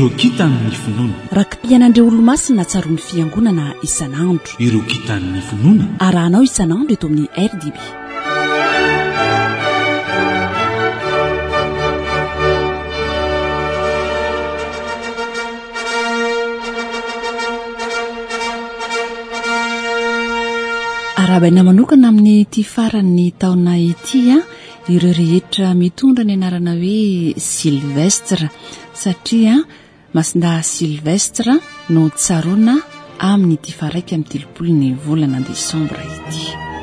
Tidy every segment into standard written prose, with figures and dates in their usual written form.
ireo kitan'ny finoana rakim-pianandreo olo-masina tsaroan'ny fiangonana isan'andro. ireo kitan'ny finoana arahanao isan'andro eto amin'ny RDB. arahabaina manokana amin'ny ty faran'ny taona ety ireo rehetra mitondra ny anarana hoe Silvestre satria masinda Silvestre no tsaroana amin'ny ty faraiky amin'ny telopolo ny volana Desambra ity.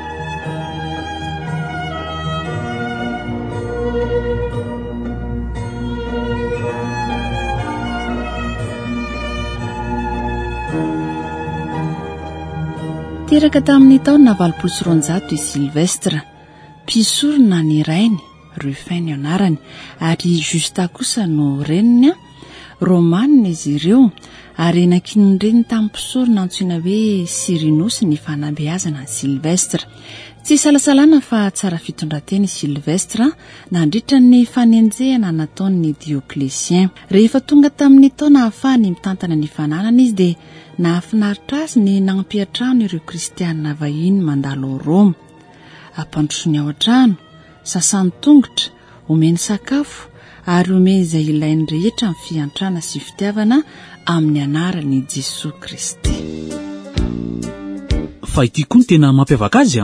teraka tamin'ny taona 900 i Silvestre mpisorona ny rainy Rufin anarany ary Justa kosa no reniny Romanina izy ireo ary nakinondreny tamin'ny mpisorona antsoina hoe Cyrinus ny fanabeazana ny Silvestre. Tsy salasalana fa tsara fitondranteny Silvestre nandritra ny fanenjehana nataon'ny Dioclétien. Rehefa tonga tamin'ny taona ahafahany mitantana ny fananana izy dia nahafinaritra azy ny nampiatrano ireo kristianina vahiny mandalo ao Roma. Ampandrosony ao an-trano, sasany tongotra, omeny sakafo ary omeny izay ilainy rehetra amin'ny fiantrana sy fitiavana amin'ny anaran'i Jesosy Kristy. Fa ity koa ny tena mampiavaka azy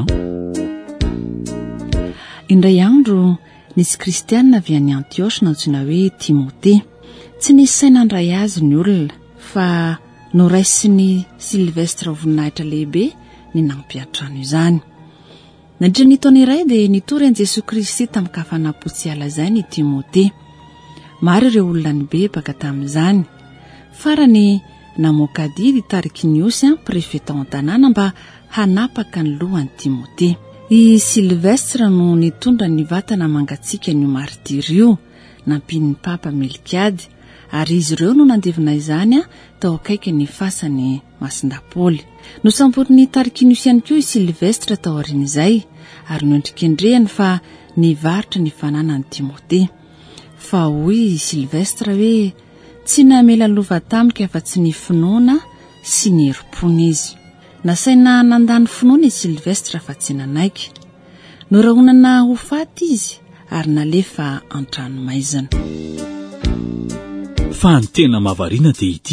Indray andro nisy kristianina avy any Antioche nantsoina hoe Timothée. Tsy nisy saina andray azy ny olona fa noraisiny Silvestre voninahitra lehibe ny nampiatrano izany. Nandritra ny taona iray dia nitory an'i Jesosy Kristy tamin'ny kafanam-potsiala izay ny Timothée. Maro ireo olona nibebaka tamin'izany. Farany namoaka didy Tarquinius prefeta an-tanàna mba hanapaka ny lohan'i Timothée. I Silvestre no nitondra ny vatana mangatsiaka ny martirio nampian'ny Papa Melkiady ary izy ireo no nandevina izany tao akaiky ny fasan'ny Masinda Paoly. Nosamborin'ny Tarquinius ihany koa i Silvestre tao aorian'izay ary noendrikendrehany fa nivaritra ny fananan'i Timothée. Fa hoy Silvestre hoe tsy namela lova tamika fa tsy ny finoana sy ny herim-pony izy. Nasaina nandany finoana i Silvestre fa tsy nanaiky. Norahonana ho faty izy ary nalefa an-tranomaizina. Fa ny tena mahavariana dia ity.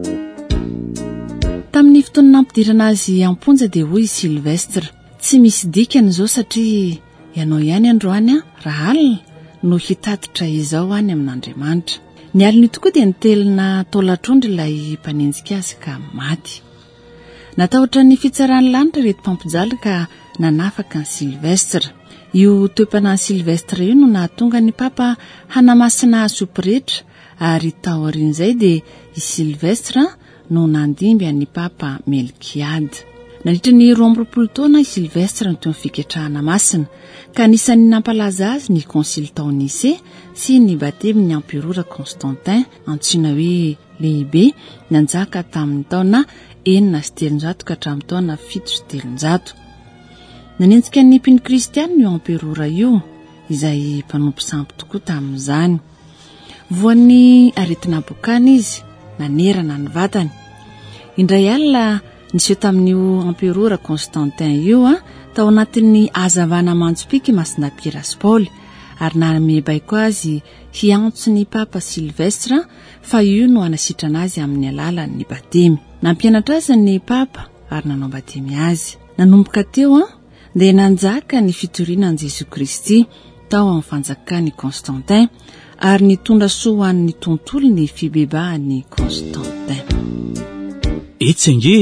Tamin'ny fotoana nampidirana azy amponja dia hoy Silvestre, tsy misy dikany izao satria ianao ihany androany raha alina no hitatitra izao any amin'Andriamanitra. Ny alina tokoa dia nitelina taolatrondry ilay mpanenjika azy ka maty. Natahotra ny fitsarany lanitra reto mpampijaly ka nanafaka ny Silvestre. Io toepanan'i Silvestre io no nahatonga ny Papa hanamasina azy rehetra ary tao aorian'izay dia i Silvestre no nandimby an'ny Papa Melkiady. Nandritra ny 20 taona i Silvestre no toy ny fiketrahana masina ka anisan'ny nampalaza azy ny konsily tao Nicée sy ny batemin'ny emperora Constantin antsoina hoe lehibe nanjaka tamin'ny taona 900 ka hatramin'ny taona 700. Nanenjika ny mpino kristianina io emperora io izay mpanompo sampy tokoa tamin'izany. Voan'ny aretina bokana izy nanerana ny vatany. Indray alina niseho tamin'io emperora Constantin io tao anatin'ny hazavana manjopiky Masinda Pierre sy Paul ary namebaiko azy hiantso ny Papa Silvestre fa io no anasitrana azy amin'ny alalan'ny batemy. Nampianatra azy ny Papa ary nanao batemy azy. Nanomboka teo dia nanjaka ny fitorianan'i Jesosy Kristy tao amin'ny fanjakany Constantin ary nitondra soa an'ny tontolo ny fibebahan'ny Constantin. Etsenge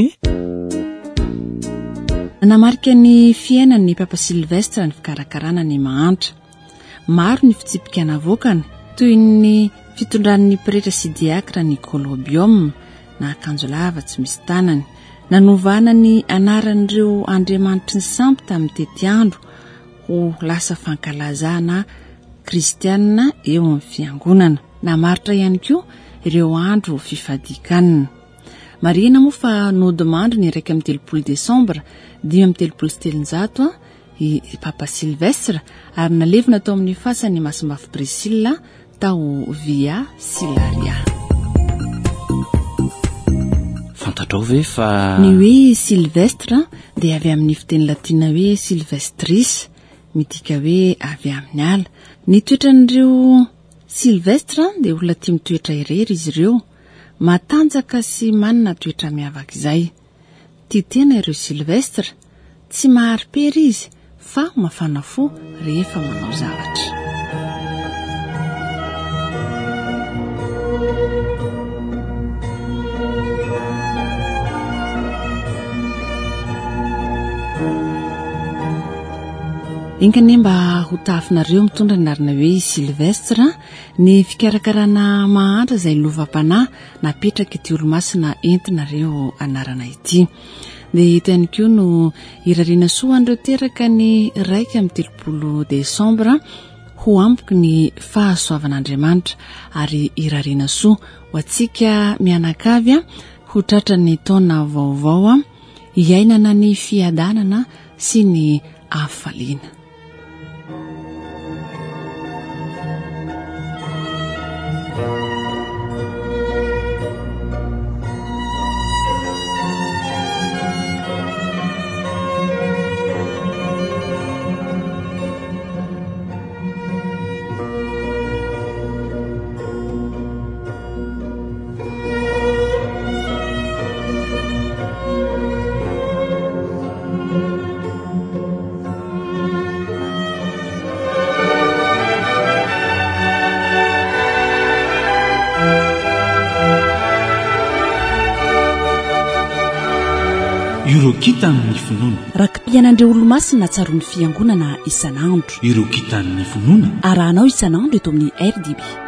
namarika ny fiainan'ny Papa Silvestre ny fikarakarana ny mahantra. Maro ny fitsipika navokany toy ny fitondran'ny pretra sy diakra ny Colombium na akanjo lava tsy misy tanany. Nanovana ny anaran'ireo andriamanitry ny sampy tamin'ny tety andro ho lasa fankalazana kristianina eo amin'ny fiangonana. Namaritra ihany koa ireo andro fifadikanana. Marina moa fa nodimandro ny 1 Desambra 5 i Papa Silvestre ary nalevina tao amin'ny fasan'ny Masimbafy Priscilla tao Via Silaria. fantatrao ve fa ny hoe silvestre dia avy amin'ny fiteny latina hoe silvestris, midika hoe avy amin'ny ala. Ny toetran'ireo silvestre dia olona tia mitoetra irery izy ireo, matanjaka sy manana toetra miavaka izay. Tia tena ireo silvestre, tsy maharipery izy fa mafana fo rehefa manao zavatra. Enkane mba ho tafinareo mitondra ny arina hoe silvestre, ny fikarakarana mahantra izay lovam-panahy napetraka ity olo-masina entinareo anarana ity. Dia eto ihany koa no irariana soa an'ireo teraka ny 1 Desambra ho ampoky ny fahasoavan'Andriamanitra, ary irariana soa ho antsika mianakavy ho tratra ny taona vaovao, hiainana ny fiadanana sy ny hafaliana. Ireo kitan'ny finoana, rakim-piainan'ireo olo-masina tsaroan'ny fiangonana isan'andro. ireo kitan'ny finoana arahanao isan'andro eto amin'ny RDB.